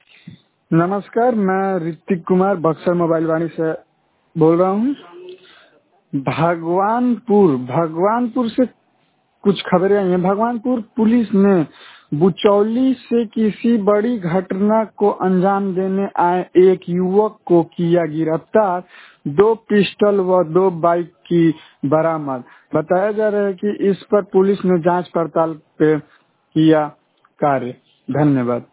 नमस्कार, मैं ऋतिक कुमार बक्सर मोबाइल वाणी से बोल रहा हूँ। भगवानपुर से कुछ खबरें आई हैं। भगवानपुर पुलिस ने बुचौली से किसी बड़ी घटना को अंजाम देने आए एक युवक को किया गिरफ्तार। 2 पिस्टल व 2 बाइक की बरामद। बताया जा रहा है कि इस पर पुलिस ने जांच पड़ताल पे किया कार्य। धन्यवाद।